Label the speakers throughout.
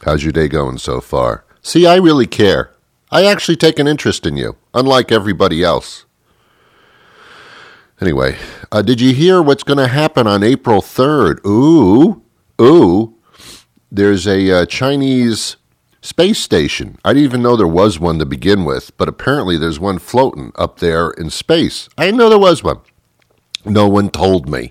Speaker 1: How's your day going so far? See, I really care. I actually take an interest in you, unlike everybody else. Anyway, did you hear what's going to happen on April 3rd? Ooh. There's a Chinese space station. I didn't even know there was one to begin with, but apparently there's one floating up there in space. I didn't know there was one. No one told me.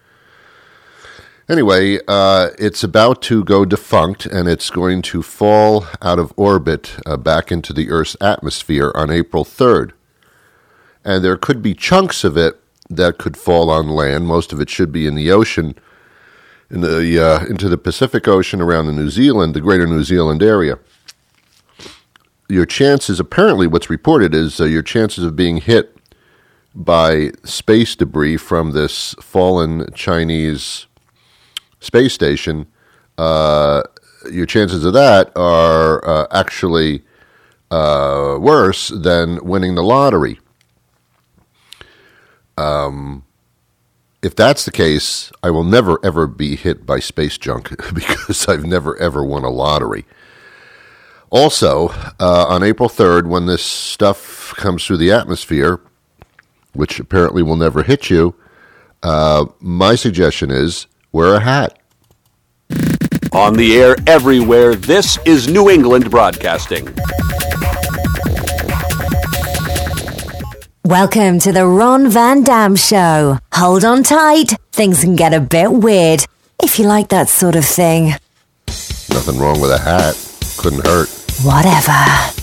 Speaker 1: Anyway, it's about to go defunct, and it's going to fall out of orbit back into the Earth's atmosphere on April 3rd. And there could be chunks of it that could fall on land. Most of it should be in the ocean, into the Pacific Ocean around the greater New Zealand area. Your chances, apparently what's reported is your chances of being hit by space debris from this fallen Chinese space station, your chances of that are actually worse than winning the lottery. If that's the case, I will never, ever be hit by space junk because I've never, ever won a lottery. Also, on April 3rd, when this stuff comes through the atmosphere, which apparently will never hit you, my suggestion is wear a hat.
Speaker 2: On the air everywhere, this is New England Broadcasting.
Speaker 3: Welcome to the Ron Van Dam Show. Hold on tight. Things can get a bit weird, if you like that sort of thing.
Speaker 1: Nothing wrong with a hat. Couldn't hurt.
Speaker 3: Whatever.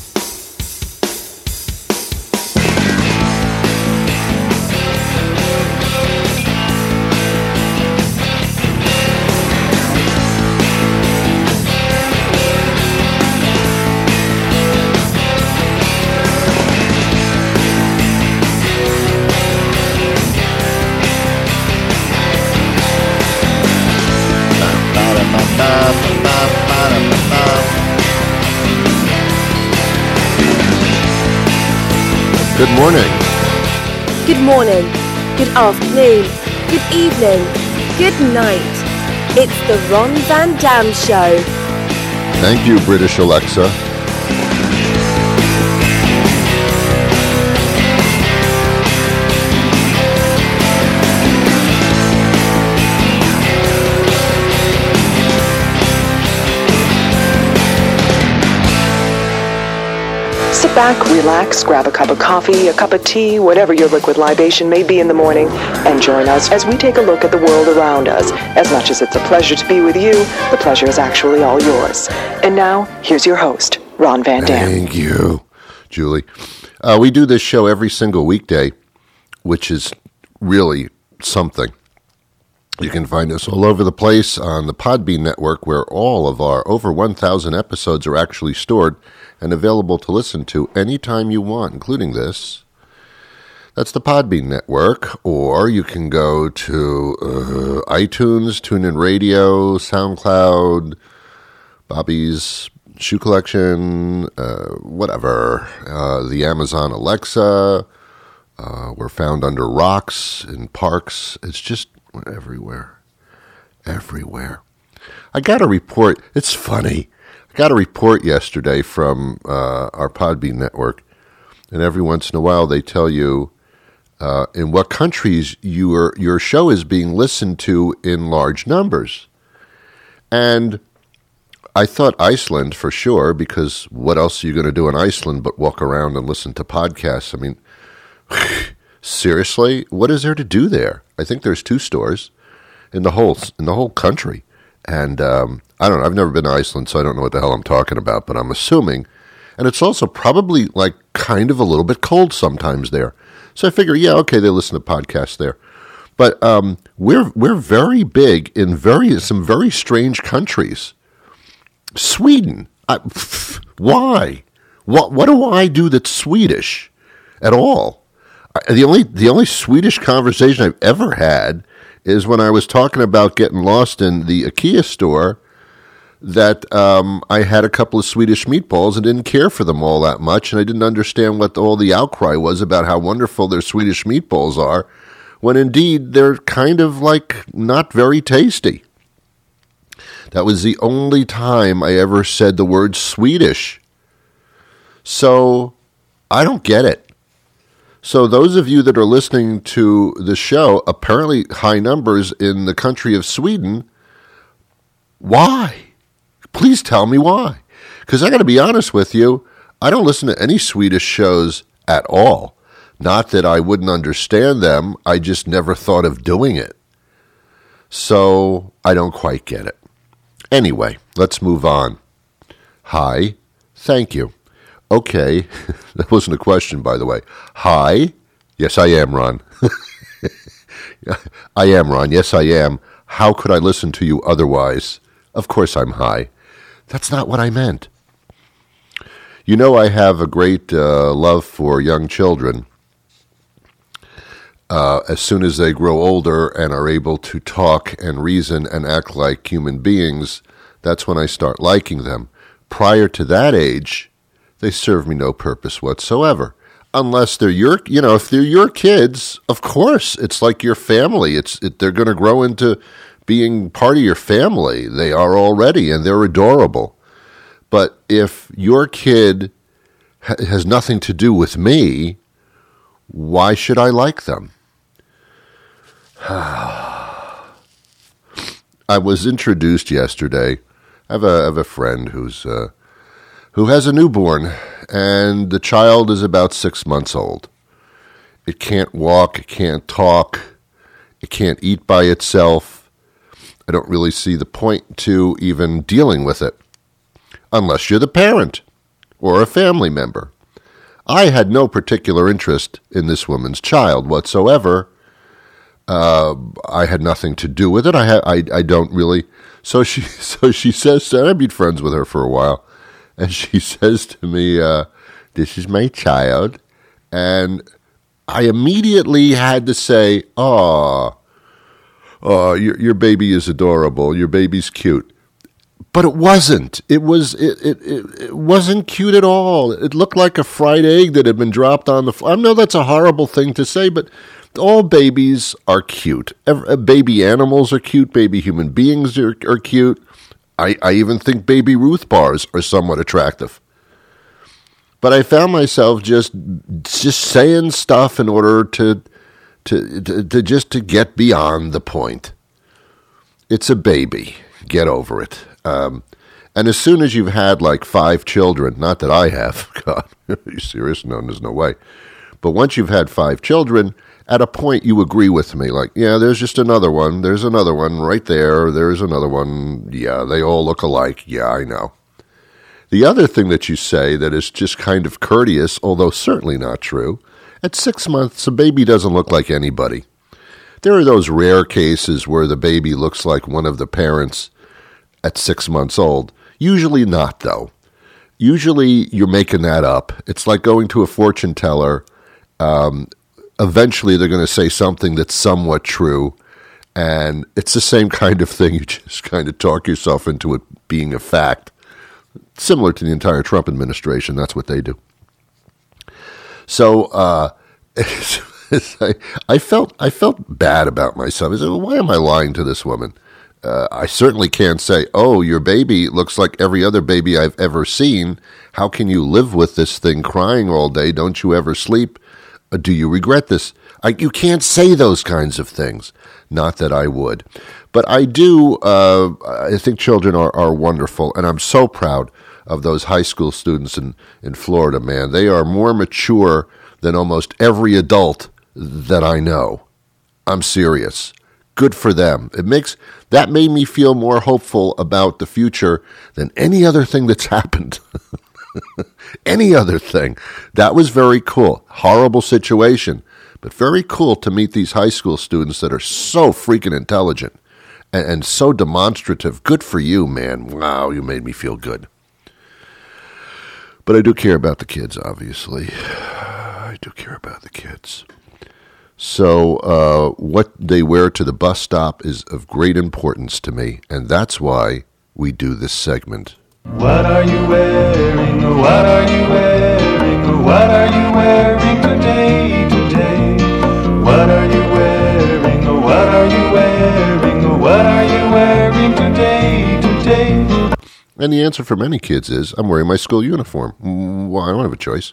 Speaker 1: Good morning.
Speaker 4: Good morning. Good afternoon. Good evening. Good night. It's the Ron Van Dam Show.
Speaker 1: Thank you, British Alexa.
Speaker 5: Sit back, relax, grab a cup of coffee, a cup of tea, whatever your liquid libation may be in the morning, and join us as we take a look at the world around us. As much as it's a pleasure to be with you, the pleasure is actually all yours. And now, here's your host, Ron Van Dam.
Speaker 1: Thank you, Julie. We do this show every single weekday, which is really something. You can find us all over the place on the Podbean network, where all of our over 1,000 episodes are actually stored and available to listen to anytime you want, including this. That's the Podbean network, or you can go to iTunes, TuneIn Radio, SoundCloud, Bobby's Shoe Collection, whatever, the Amazon Alexa. We're found under rocks, in parks. It's just everywhere. I got a report. It's funny. I got a report yesterday from our Podbean network, and every once in a while they tell you in what countries your show is being listened to in large numbers. And I thought Iceland for sure, because what else are you going to do in Iceland but walk around and listen to podcasts? I mean, seriously, what is there to do there? I think there's 2 stores in the whole country. And I don't know. I've never been to Iceland, so I don't know what the hell I'm talking about, but I'm assuming. And it's also probably like kind of a little bit cold sometimes there. So I figure, yeah, okay, they listen to podcasts there. But we're very big in some very strange countries. Sweden. Why? What do I do that's Swedish at all? The only Swedish conversation I've ever had is when I was talking about getting lost in the IKEA store, that I had a couple of Swedish meatballs and didn't care for them all that much, and I didn't understand what all the outcry was about how wonderful their Swedish meatballs are, when indeed they're kind of like not very tasty. That was the only time I ever said the word Swedish. So I don't get it. So those of you that are listening to the show, apparently high numbers in the country of Sweden, why? Please tell me why. Because I got to be honest with you, I don't listen to any Swedish shows at all. Not that I wouldn't understand them, I just never thought of doing it. So I don't quite get it. Anyway, let's move on. Hi, thank you. Okay, that wasn't a question, by the way. Hi, yes, I am, Ron. I am, Ron, yes, I am. How could I listen to you otherwise? Of course I'm high. That's not what I meant. You know, I have a great love for young children. As soon as they grow older and are able to talk and reason and act like human beings, that's when I start liking them. Prior to that age, they serve me no purpose whatsoever. Unless they're if they're your kids, of course, it's like your family. They're going to grow into being part of your family. They are already, and they're adorable. But if your kid has nothing to do with me, why should I like them? I was introduced yesterday. I have a friend who has a newborn, and the child is about 6 months old. It can't walk, it can't talk, it can't eat by itself. I don't really see the point to even dealing with it, unless you're the parent or a family member. I had no particular interest in this woman's child whatsoever. I had nothing to do with it. I don't really. So she says, I've been friends with her for a while, and she says to me, "This is my child," and I immediately had to say, "Oh, your baby is adorable. Your baby's cute." But it wasn't. It wasn't cute at all. It looked like a fried egg that had been dropped on the floor. I know that's a horrible thing to say, but all babies are cute. Baby animals are cute. Baby human beings are cute. I even think baby Ruth bars are somewhat attractive. But I found myself just saying stuff in order to get beyond the point. It's a baby. Get over it. And as soon as you've had like 5 children, not that I have, God, are you serious? No, there's no way. But once you've had 5 children, at a point you agree with me, like, yeah, there's just another one. There's another one right there. There's another one. Yeah, they all look alike. Yeah, I know. The other thing that you say that is just kind of courteous, although certainly not true, at 6 months, a baby doesn't look like anybody. There are those rare cases where the baby looks like one of the parents at 6 months old. Usually not, though. Usually you're making that up. It's like going to a fortune teller. Eventually they're going to say something that's somewhat true, and it's the same kind of thing. You just kind of talk yourself into it being a fact. Similar to the entire Trump administration, that's what they do. So I felt bad about myself. I said, well, why am I lying to this woman? I certainly can't say, oh, your baby looks like every other baby I've ever seen. How can you live with this thing crying all day? Don't you ever sleep? Do you regret this? You can't say those kinds of things. Not that I would. But I do. I think children are wonderful, and I'm so proud of those high school students in Florida, man. They are more mature than almost every adult that I know. I'm serious. Good for them. That made me feel more hopeful about the future than any other thing that's happened. Any other thing. That was very cool. Horrible situation, but very cool to meet these high school students that are so freaking intelligent and so demonstrative. Good for you, man. Wow, you made me feel good. But I do care about the kids, obviously. I do care about the kids. So what they wear to the bus stop is of great importance to me, and that's why we do this segment.
Speaker 6: What are you wearing? What are you wearing? What are you wearing today? What are you wearing? What are you wearing? What are you wearing today?
Speaker 1: And the answer for many kids is, I'm wearing my school uniform. Well, I don't have a choice.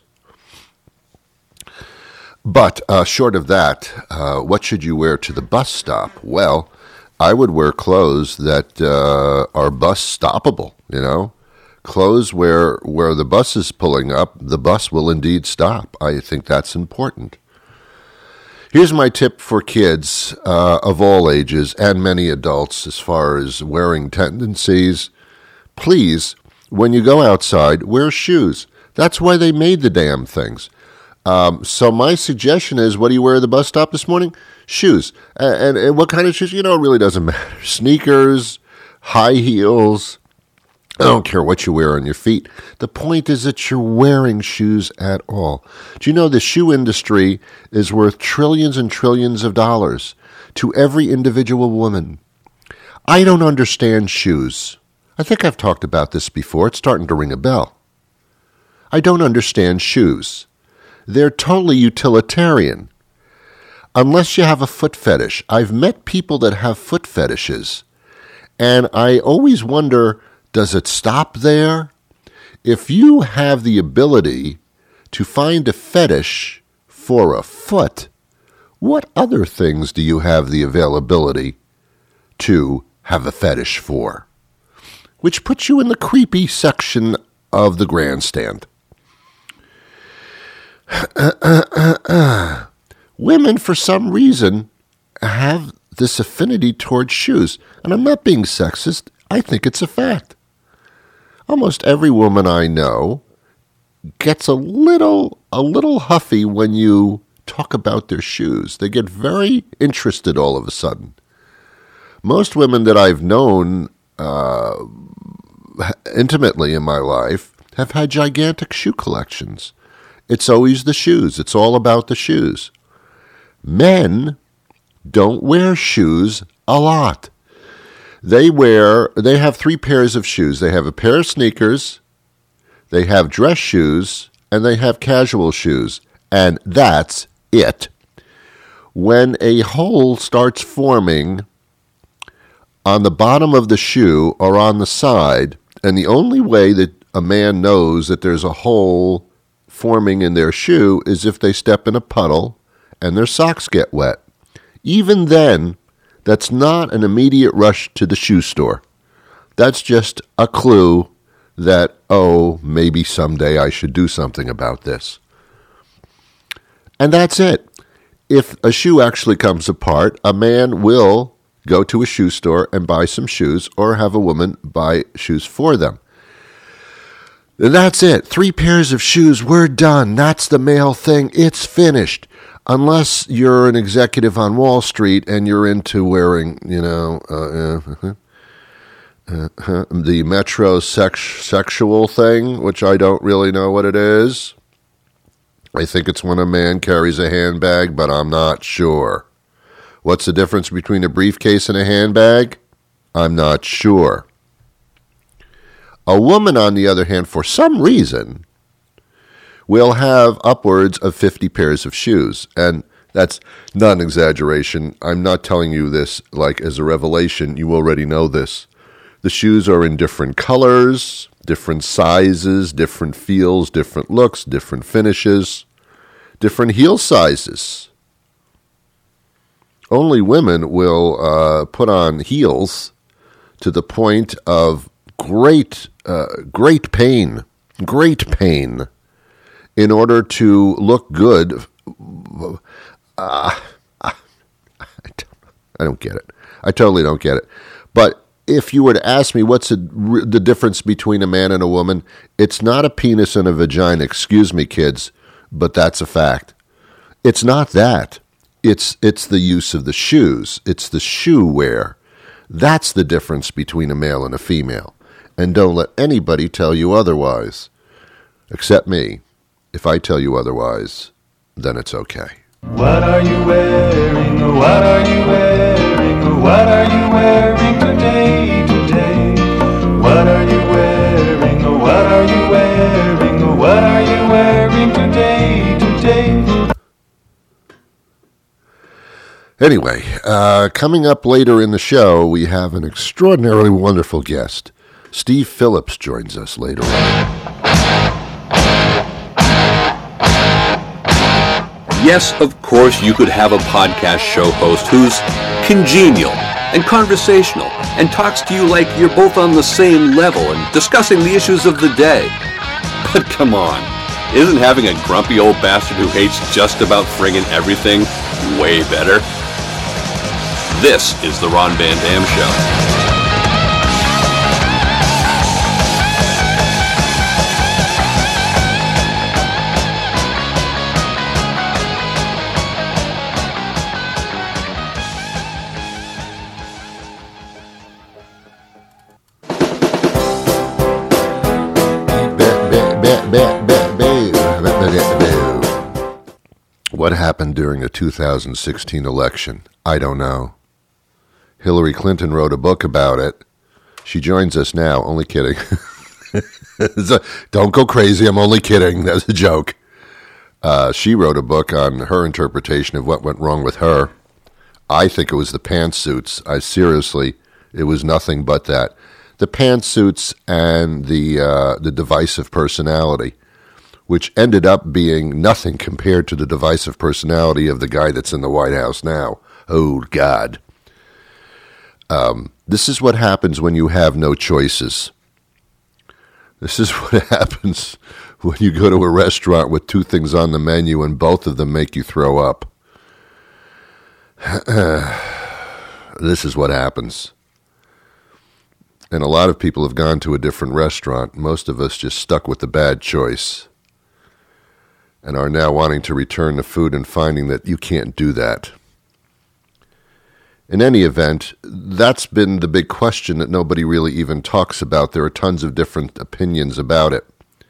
Speaker 1: But short of that, what should you wear to the bus stop? Well, I would wear clothes that are bus stoppable, you know. Clothes where the bus is pulling up, the bus will indeed stop. I think that's important. Here's my tip for kids of all ages and many adults as far as wearing tendencies. Please, when you go outside, wear shoes. That's why they made the damn things. So my suggestion is, what do you wear at the bus stop this morning? Shoes. And what kind of shoes? You know, it really doesn't matter. Sneakers, high heels. I don't care what you wear on your feet. The point is that you're wearing shoes at all. Do you know the shoe industry is worth trillions and trillions of dollars to every individual woman? I don't understand shoes. I think I've talked about this before. It's starting to ring a bell. I don't understand shoes. They're totally utilitarian. Unless you have a foot fetish. I've met people that have foot fetishes, and I always wonder, does it stop there? If you have the ability to find a fetish for a foot, what other things do you have the availability to have a fetish for? Which puts you in the creepy section of the grandstand. Women, for some reason, have this affinity towards shoes. And I'm not being sexist. I think it's a fact. Almost every woman I know gets a little huffy when you talk about their shoes. They get very interested all of a sudden. Most women that I've known intimately in my life have had gigantic shoe collections. It's always the shoes. It's all about the shoes. Men don't wear shoes a lot. They have 3 pairs of shoes. They have a pair of sneakers, they have dress shoes, and they have casual shoes. And that's it. When a hole starts forming on the bottom of the shoe or on the side, and the only way that a man knows that there's a hole forming in their shoe is if they step in a puddle and their socks get wet. Even then, that's not an immediate rush to the shoe store. That's just a clue that, oh, maybe someday I should do something about this. And that's it. If a shoe actually comes apart, a man will go to a shoe store and buy some shoes or have a woman buy shoes for them. And that's it. 3 pairs of shoes, we're done. That's the male thing. It's finished. Unless you're an executive on Wall Street and you're into wearing, the metrosexual thing, which I don't really know what it is. I think it's when a man carries a handbag, but I'm not sure. What's the difference between a briefcase and a handbag? I'm not sure. A woman, on the other hand, for some reason, will have upwards of 50 pairs of shoes. And that's not an exaggeration. I'm not telling you this like as a revelation. You already know this. The shoes are in different colors, different sizes, different feels, different looks, different finishes, different heel sizes. Only women will put on heels to the point of great pain, in order to look good. I don't get it. I totally don't get it. But if you were to ask me what's the difference between a man and a woman, it's not a penis and a vagina. Excuse me, kids, but that's a fact. It's not that. It's the use of the shoes. It's the shoe wear. That's the difference between a male and a female. And don't let anybody tell you otherwise. Except me. If I tell you otherwise, then it's okay.
Speaker 6: What are you wearing? Oh, what are you wearing? Oh, what are you wearing today, today? What are you wearing? Oh, what are you wearing? Oh, what are you wearing today, today?
Speaker 1: Anyway, coming up later in the show, we have an extraordinarily wonderful guest. Steve Phillips joins us later on.
Speaker 2: Yes, of course, you could have a podcast show host who's congenial and conversational and talks to you like you're both on the same level and discussing the issues of the day. But come on, isn't having a grumpy old bastard who hates just about friggin' everything way better? This is the Ron Van Dam Show.
Speaker 1: What happened during the 2016 election? I don't know. Hillary Clinton wrote a book about it. She joins us now. Only kidding. Don't go crazy. I'm only kidding. That's a joke. She wrote a book on her interpretation of what went wrong with her. I think it was the pantsuits. Seriously, it was nothing but that. The pantsuits and the divisive personality, which ended up being nothing compared to the divisive personality of the guy that's in the White House now. Oh, God. This is what happens when you have no choices. This is what happens when you go to a restaurant with two things on the menu and both of them make you throw up. This is what happens. And a lot of people have gone to a different restaurant. Most of us just stuck with the bad choice and are now wanting to return the food and finding that you can't do that. In any event, that's been the big question that nobody really even talks about. There are tons of different opinions about it.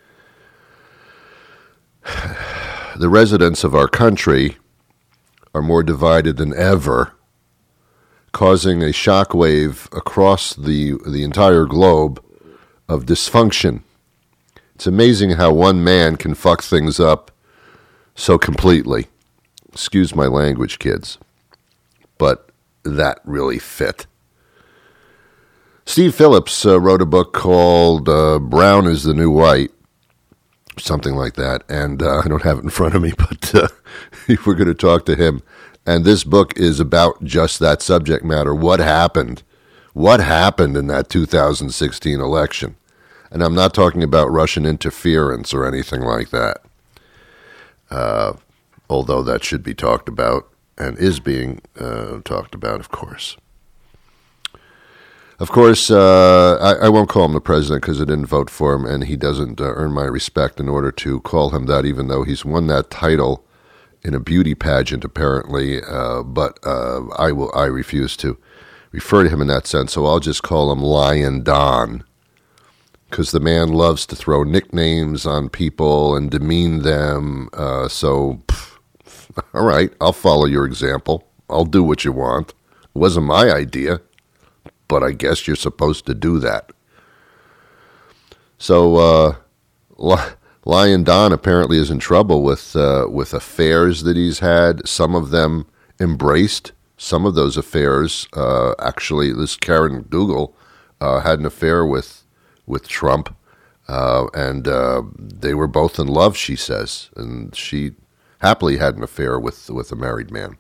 Speaker 1: The residents of our country are more divided than ever, causing a shockwave across the entire globe of dysfunction. It's amazing how one man can fuck things up so completely. Excuse my language, kids. But that really fit. Steve Phillips wrote a book called Brown is the New White, something like that, and I don't have it in front of me, but we're going to talk to him. And this book is about just that subject matter. What happened? What happened in that 2016 election? And I'm not talking about Russian interference or anything like that, although that should be talked about and is being talked about, of course. Of course, I won't call him the president because I didn't vote for him, and he doesn't earn my respect in order to call him that, even though he's won that title in a beauty pageant, apparently. But I refuse to refer to him in that sense, so I'll just call him Lion Don, because the man loves to throw nicknames on people and demean them. All right, I'll follow your example. I'll do what you want. It wasn't my idea, but I guess you're supposed to do that. So Lion Don apparently is in trouble with affairs that he's had. Some of them embraced. Some of those affairs, actually, this Karen Dougal had an affair with Trump, and they were both in love, she says, and she happily had an affair with a married man.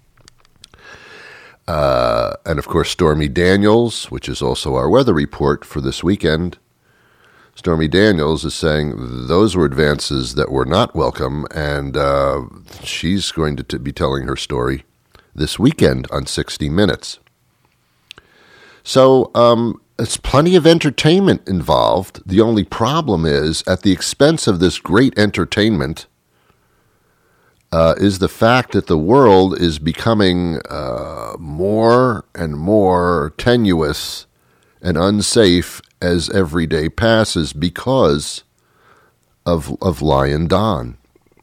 Speaker 1: And, of course, Stormy Daniels, which is also our weather report for this weekend. Stormy Daniels is saying those were advances that were not welcome, and she's going to be telling her story this weekend on 60 Minutes. So it's plenty of entertainment involved. The only problem is, at the expense of this great entertainment, is the fact that the world is becoming more and more tenuous and unsafe as every day passes because of Lion Don.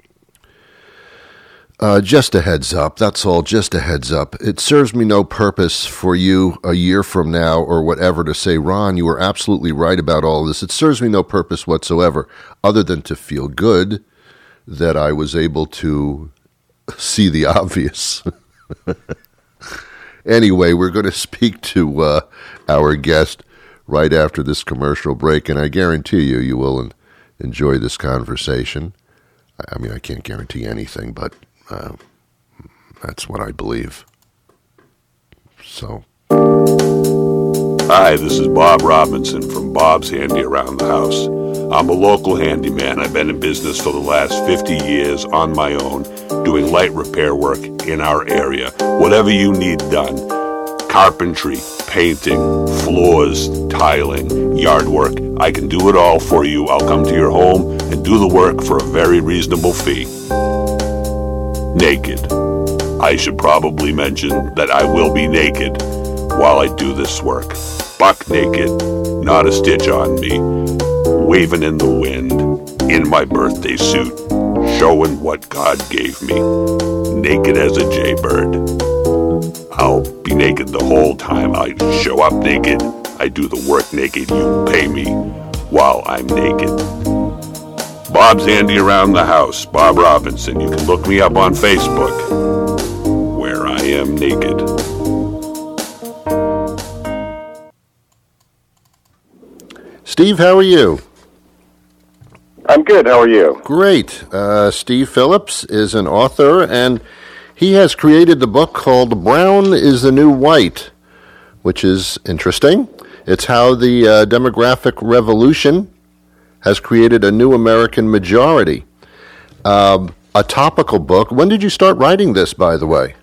Speaker 1: Just a heads up, that's all, just a heads up. It serves me no purpose for you a year from now or whatever to say, Ron, you were absolutely right about all this. It serves me no purpose whatsoever other than to feel good that I was able to see the obvious. Anyway, we're going to speak to our guest right after this commercial break, and I guarantee you will enjoy this conversation. I mean, I can't guarantee anything, but that's what I believe. So.
Speaker 7: Hi, this is Bob Robinson from Bob's Handy Around the House. I'm a local handyman. I've been in business for the last 50 years on my own, doing light repair work in our area. Whatever you need done, carpentry, painting, floors, tiling, yard work, I can do it all for you. I'll come to your home and do the work for a very reasonable fee. Naked. I should probably mention that I will be naked while I do this work. Buck naked, not a stitch on me, waving in the wind, in my birthday suit, showing what God gave me, naked as a jaybird. I'll be naked the whole time. I show up naked, I do the work naked, you pay me while I'm naked. Bob's Handy Around the House, Bob Robinson. You can look me up on Facebook, where I am naked.
Speaker 1: Steve, how are you?
Speaker 8: I'm good. How are you?
Speaker 1: Great. Steve Phillips is an author, and he has created the book called Brown is the New White, which is interesting. It's how the demographic revolution has created a new American majority. A topical book. When did you start writing this, by the way?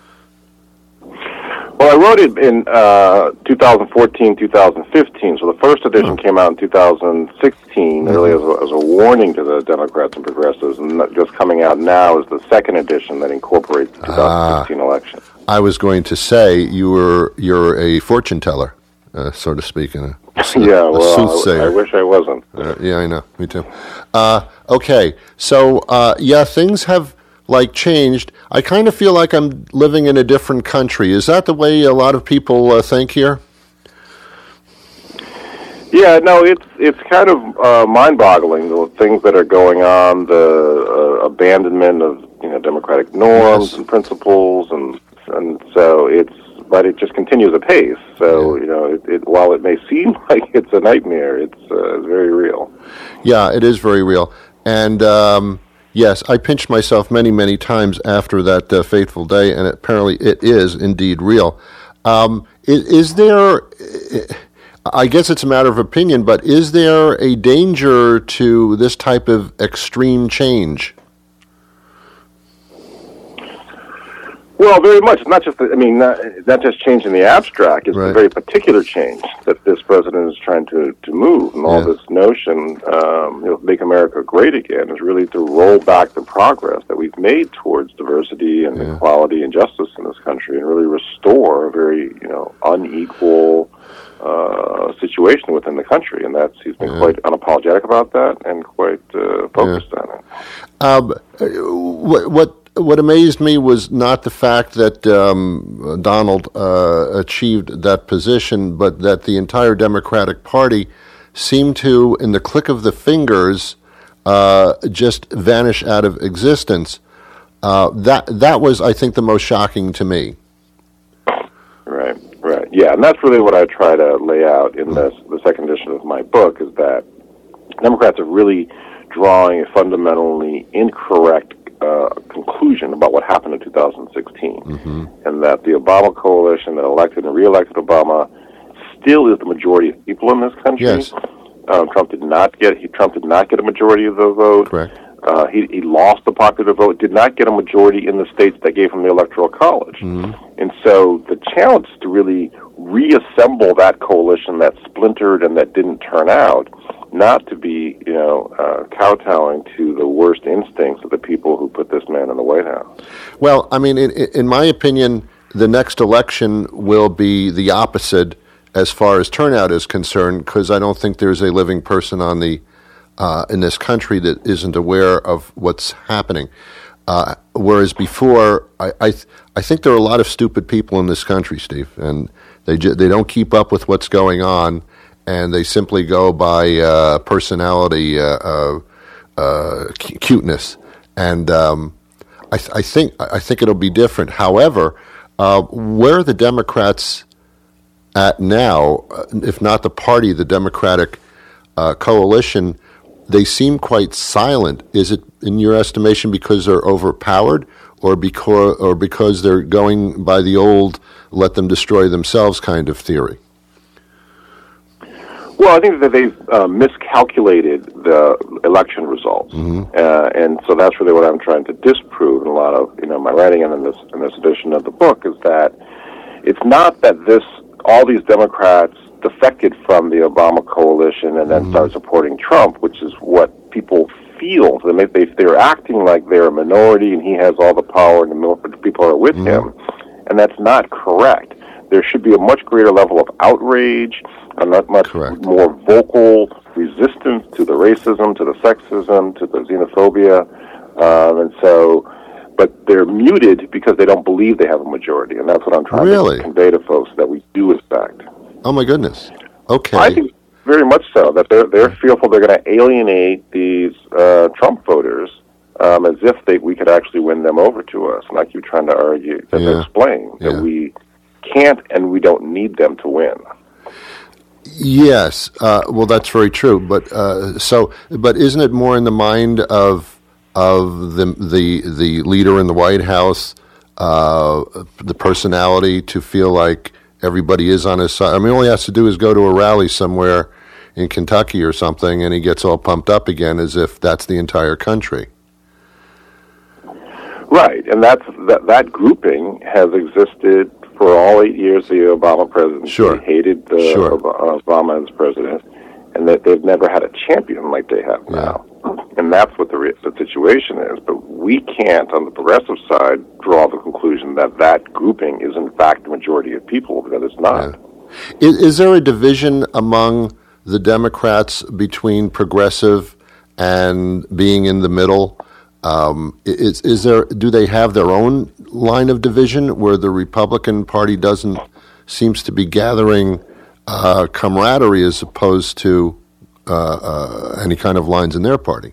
Speaker 8: Well, I wrote it in 2014, 2015, so the first edition came out in 2016, really as a warning to the Democrats and progressives, and just coming out now is the second edition that incorporates the 2016 election.
Speaker 1: I was going to say you're a fortune teller, so to speak, a soothsayer.
Speaker 8: I wish I wasn't.
Speaker 1: Yeah, I know. Me too. Okay, so things have changed. I kind of feel like I'm living in a different country. Is that the way a lot of people think here?
Speaker 8: Yeah, no, it's kind of mind-boggling, the things that are going on, the abandonment of democratic norms and principles, and so but it just continues apace. So while it may seem like it's a nightmare, it's very real.
Speaker 1: Yeah, it is very real, and. Yes, I pinched myself many, many times after that fateful day, and apparently it is indeed real. Is there, I guess it's a matter of opinion, but is there a danger to this type of extreme change?
Speaker 8: Well, very much. It's not just, not just change in the abstract. It's a very particular change that this president is trying to move. And all this notion, make America great again, is really to roll back the progress that we've made towards diversity and equality and justice in this country, and really restore a very, unequal situation within the country. And he's been quite unapologetic about that and quite focused on it.
Speaker 1: What amazed me was not the fact that Donald achieved that position, but that the entire Democratic Party seemed to, in the click of the fingers, just vanish out of existence. That was, I think, the most shocking to me.
Speaker 8: Right. Yeah, and that's really what I try to lay out in the second edition of my book, is that Democrats are really drawing a fundamentally incorrect conclusion about what happened in 2016, and that the Obama coalition that elected and re-elected Obama still is the majority of people in this country.
Speaker 1: Yes.
Speaker 8: Trump did not get a majority of the vote.
Speaker 1: Correct.
Speaker 8: He lost the popular vote, did not get a majority in the states that gave him the Electoral College. And so the challenge is to really reassemble that coalition that splintered and that didn't turn out, not to be, kowtowing to the worst instincts of the people who put this man in the White House.
Speaker 1: Well, in my opinion, the next election will be the opposite as far as turnout is concerned, because I don't think there's a living person on the in this country that isn't aware of what's happening. Whereas before, I think there are a lot of stupid people in this country, Steve, and they don't keep up with what's going on, and they simply go by personality, cuteness, and I think it'll be different. However, where the Democrats at now, if not the party, the Democratic coalition, they seem quite silent. Is it, in your estimation, because they're overpowered, or because they're going by the old "let them destroy themselves" kind of theory?
Speaker 8: Well, I think that they've miscalculated the election results, and so that's really what I'm trying to disprove in a lot of my writing and in this edition of the book, is that it's not that all these Democrats defected from the Obama coalition and then started supporting Trump, which is what people feel. So they're acting like they're a minority and he has all the power and the people are with him, and that's not correct. There should be a much greater level of outrage, a much more vocal resistance to the racism, to the sexism, to the xenophobia, but they're muted because they don't believe they have a majority, and that's what I'm trying to convey to folks, that we do in fact.
Speaker 1: Oh my goodness! Okay,
Speaker 8: I think very much so that they're fearful they're going to alienate these Trump voters, as if we could actually win them over to us, and I keep trying to argue to explain that we can't and we don't need them to win.
Speaker 1: Yes, well, that's very true. But but isn't it more in the mind of the leader in the White House, the personality, to feel like everybody is on his side? I mean, all he has to do is go to a rally somewhere in Kentucky or something, and he gets all pumped up again, as if that's the entire country. Right, and that grouping has existed for all 8 years of the Obama presidency. Sure. They hated Obama as president, and that they've never had a champion like they have now. And that's what the situation is. But we can't, on the progressive side, draw the conclusion that grouping is in fact the majority of people, because it's not. Yeah. Is there a division among the Democrats between progressive and being in the middle? Is there? Do they have their own line of division where the Republican Party seems to be gathering camaraderie as opposed to any kind of lines in their party?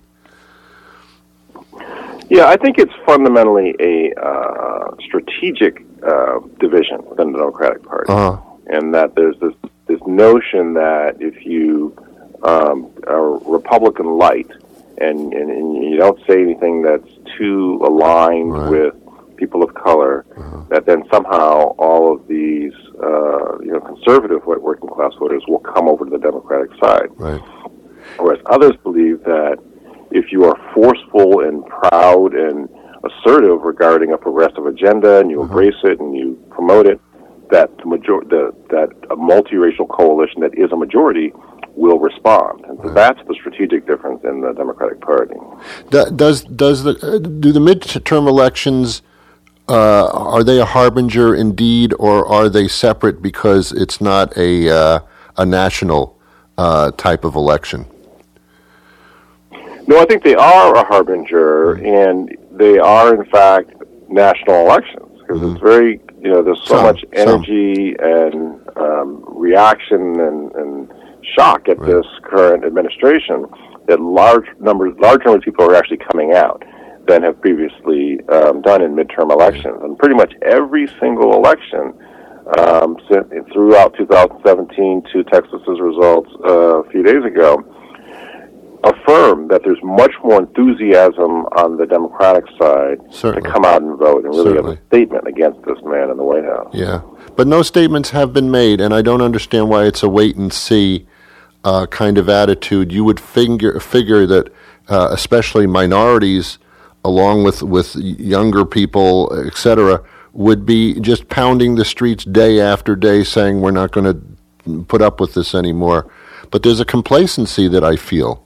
Speaker 1: Yeah, I think it's fundamentally a strategic division within the Democratic Party, and that there's this notion that if you are Republican light, and you don't say anything that's too aligned with people of color, that then somehow all of these conservative working class voters will come over to the Democratic side. Right. Whereas others believe that if you are forceful and proud and assertive regarding a progressive agenda, and you embrace it and you promote it, that that a multiracial coalition that is a majority will respond, and so that's the strategic difference in the Democratic Party. Do the midterm elections are they a harbinger indeed, or are they separate because it's not a national type of election? No, I think they are a harbinger, and they are in fact national elections, because it's very there's so much energy and reaction and shock at this current administration that large numbers of people are actually coming out than have previously done in midterm elections. And pretty much every single election throughout 2017 to Texas's results a few days ago affirm that there's much more enthusiasm on the Democratic side to come out and vote and really have a statement against this man in the White House. Yeah, but no statements have been made, and I don't understand why it's a wait-and-see kind of attitude. You would figure that especially minorities, along with younger people, etc., would be just pounding the streets day after day saying we're not going to put up with this anymore. But there's a complacency that I feel.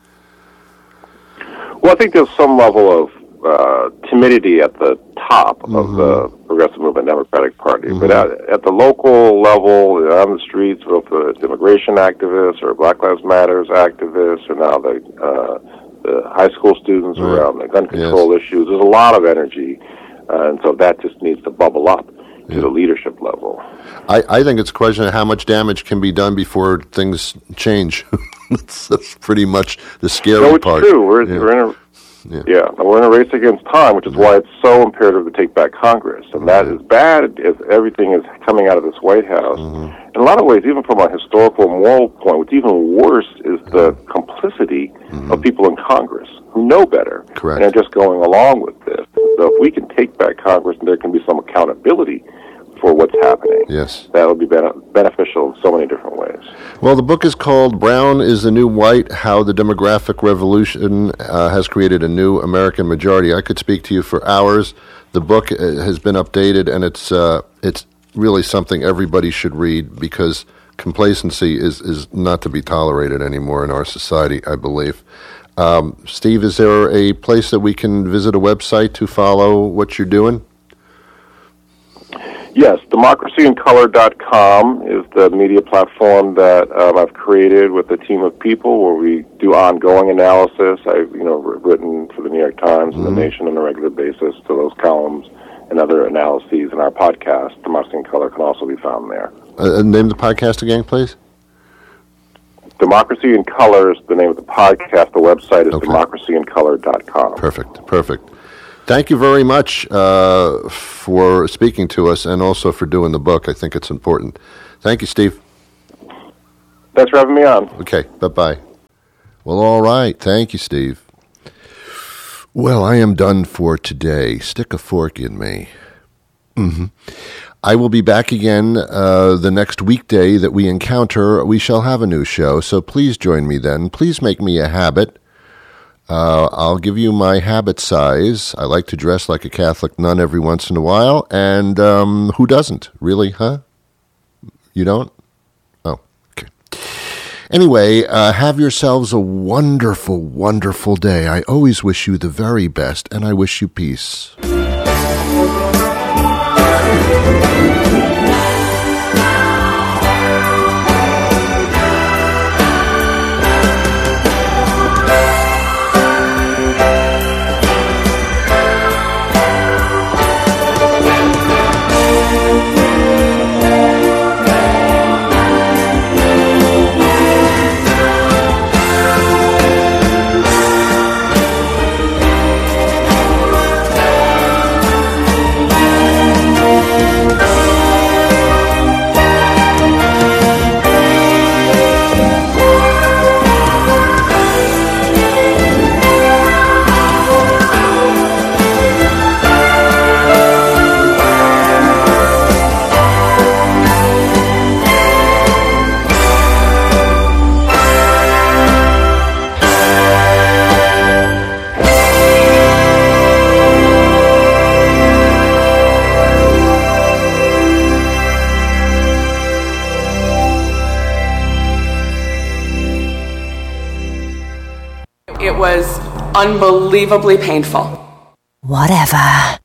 Speaker 1: Well, I think there's some level of timidity at the top of the Progressive Movement Democratic Party. But at the local level, on the streets, both the immigration activists or Black Lives Matters activists, or now the high school students around the gun control issues, there's a lot of energy. And so that just needs to bubble up to the leadership level. I think it's a question of how much damage can be done before things change. That's pretty much the scary part. No, it's true. We're in a
Speaker 8: Yeah, and we're in a race against time, which is why it's so imperative to take back Congress. And that is bad as everything is coming out of this White House. In a lot of ways, even from a historical and moral point, what's even worse is the complicity of people in Congress who know better
Speaker 1: Correct.
Speaker 8: and are just going along with this. So if we can take back Congress and there can be some accountability for what's happening,
Speaker 1: yes,
Speaker 8: that will be beneficial in so many different ways.
Speaker 1: Well, the book is called Brown is the New White, How the Demographic Revolution Has Created a New American Majority. I could speak to you for hours. The book has been updated, and it's really something everybody should read because complacency is not to be tolerated anymore in our society, I believe. Steve, is there a place that we can visit, a website to follow what you're doing?
Speaker 8: Yes, democracyincolor.com is the media platform that I've created with a team of people where we do ongoing analysis. I've written for the New York Times and The Nation on a regular basis, so those columns and other analyses in our podcast, Democracy in Color, can also be found there.
Speaker 1: Name the podcast again, please.
Speaker 8: Democracy in Color is the name of the podcast. The website is democracyincolor.com.
Speaker 1: Perfect. Thank you very much for speaking to us and also for doing the book. I think it's important. Thank you, Steve.
Speaker 8: Thanks for having me on.
Speaker 1: Okay, bye-bye. Well, all right. Thank you, Steve. Well, I am done for today. Stick a fork in me. I will be back again the next weekday that we encounter. We shall have a new show, so please join me then. Please make me a habit. I'll give you my habit size. I like to dress like a Catholic nun every once in a while, and who doesn't? Really, huh? You don't? Oh, okay. Anyway, have yourselves a wonderful, wonderful day. I always wish you the very best, and I wish you peace.
Speaker 9: It was unbelievably painful.
Speaker 3: Whatever.